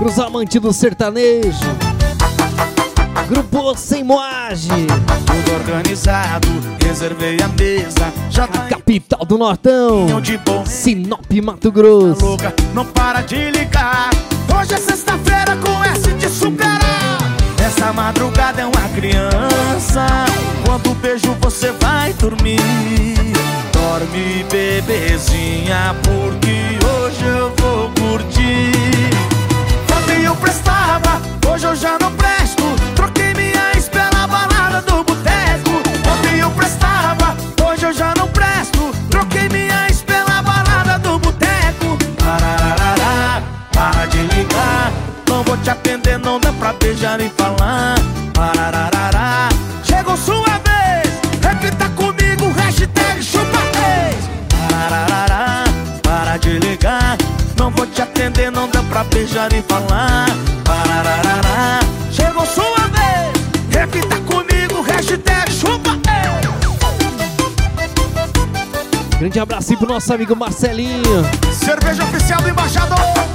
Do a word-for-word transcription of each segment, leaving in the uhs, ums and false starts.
pros amantes do sertanejo. Grupo Sem Moagem. Tudo organizado, reservei a mesa. Já tá a capital do Nortão, de bom. Sinop, Mato Grosso. Louca, não para de ligar. Hoje é sexta-feira com S de superar. Essa madrugada é uma criança. Quando beijo você vai dormir. Dorme, bebezinha, porque hoje eu vou curtir. Ontem eu prestava, hoje eu já não presto. Troquei minha ex pela balada do boteco. Ontem eu prestava, hoje eu já não presto. Troquei minha ex pela balada do boteco. Parararará, para de ligar. Não vou te atender, não dá pra beijar e falar. Parararará, chegou sua vez. Repita comigo, hashtag chupa ex. Parararará, para de ligar. Não vou te atender, não dá pra beijar e falar. Parararará, chegou sua vez. Repita comigo, hashtag chupa ex. Grande abraço pro nosso amigo Marcelinho. Cerveja oficial do embaixador.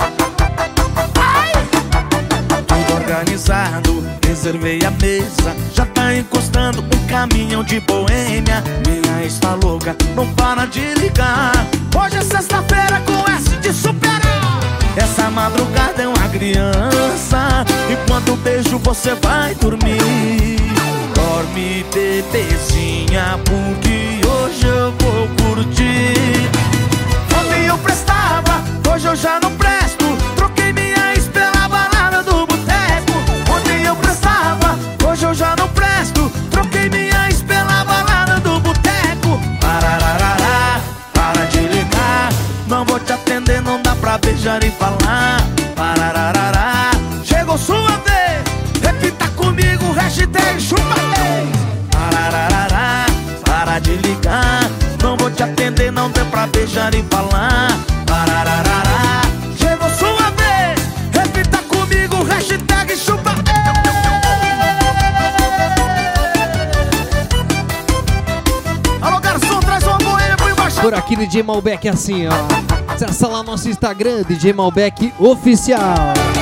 Tudo organizado, reservei a mesa. Já tá encostando um caminhão de boêmia. Minha ex tá louca, não para de ligar. Hoje é sexta-feira com S de superar. Essa madrugada é uma criança. E quando beijo você vai dormir. Dorme, bebezinha, porque hoje eu vou curtir. Ontem eu prestava, hoje eu já não presto. Troquei minha ex pela balada do boteco. Ontem eu prestava, hoje eu já não presto. Troquei minha ex pela balada do boteco. Parararará, para de ligar. Não vou te atender, não dá pra beijar e falar. Parararará, chegou sua vez. Repita comigo, hashtag chupa ex. Parararará, para de ligar. Não vou te atender, não dá pra beijar e falar. Parararará, chegou sua vez. Repita comigo, hashtag chupa ex. Alô garçom, traz uma boêmia pro embaixador. Por aqui D J Malbec é assim, ó. Acessa lá nosso Instagram, D J Malbec Oficial.